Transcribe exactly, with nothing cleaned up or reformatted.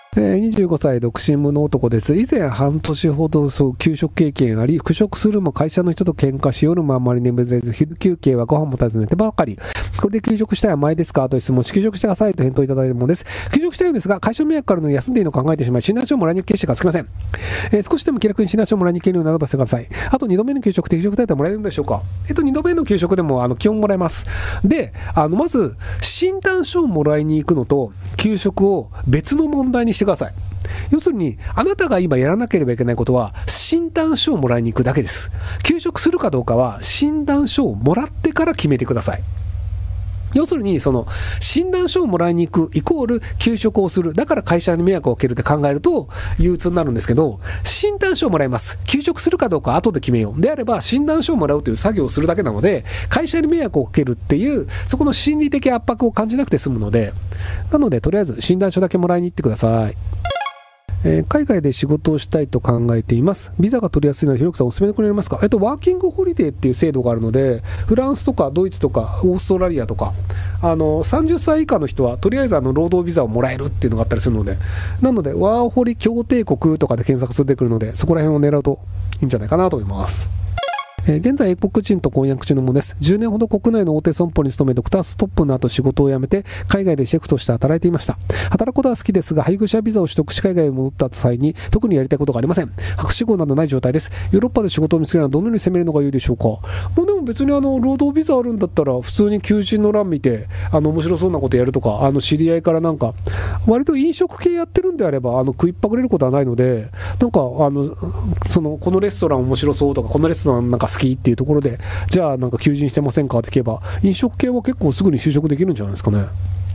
えー、にじゅうごさい独身無能男です。以前半年ほどそう休職経験あり、復職するも会社の人と喧嘩し、夜もあんまり眠れず、昼休憩はご飯も食べず寝てばかり。これで休職したい甘いですかという質問し、休職してくださいと返答いただいたものです。休職したいんですが、会社の迷惑からの休んでいいのか考えてしまい、診断書をもらいに行く決心がつきません。えー、少しでも気楽に診断書をもらいに行けるようにアドバイスしてください。あとにどめの休職、適職だったらもらえるんでしょうか。えっと、にどめの休職でもあの基本もらえます。で、あのまず、診断書をもらいに行くのと、休職を別の問題にしてください。要するに、あなたが今やらなければいけないことは、診断書をもらいに行くだけです。休職するかどうかは、診断書をもらってから決めてください。要するに、その、診断書をもらいに行くイコール休職をする。だから会社に迷惑をかけるって考えると憂鬱になるんですけど、診断書をもらいます。休職するかどうかは後で決めよう。であれば、診断書をもらうという作業をするだけなので、会社に迷惑をかけるっていう、そこの心理的圧迫を感じなくて済むので、なので、とりあえず診断書だけもらいに行ってください。えー、海外で仕事をしたいと考えています。ビザが取りやすいので、ひろきさんお勧めてくれますか。えっと、ワーキングホリデーっていう制度があるので、フランスとかドイツとかオーストラリアとか、あの、さんじゅっさい以下の人は、とりあえずあの、労働ビザをもらえるっていうのがあったりするので、なので、ワーホリ協定国とかで検索する出てくるので、そこら辺を狙うといいんじゃないかなと思います。えー、現在、英国人と婚約中のものです。じゅうねんほど国内の大手損保に勤め、ドクターストップの後仕事を辞めて、海外でシェフとして働いていました。働くことは好きですが、配偶者ビザを取得し海外に戻った際に、特にやりたいことがありません。博士号などない状態です。ヨーロッパで仕事を見つけるのはどのように攻めるのが良いでしょうか。もうでも別にあの、労働ビザあるんだったら、普通に求人の欄見て、あの、面白そうなことやるとか、あの、知り合いからなんか、割と飲食系やってるんであれば、あの、食いっぱぐれることはないので、なんか、あの、その、このレストラン面白そうとか、このレストランなんか好きっていうところで、じゃあなんか求人してませんかって聞けば、飲食系は結構すぐに就職できるんじゃないですかね。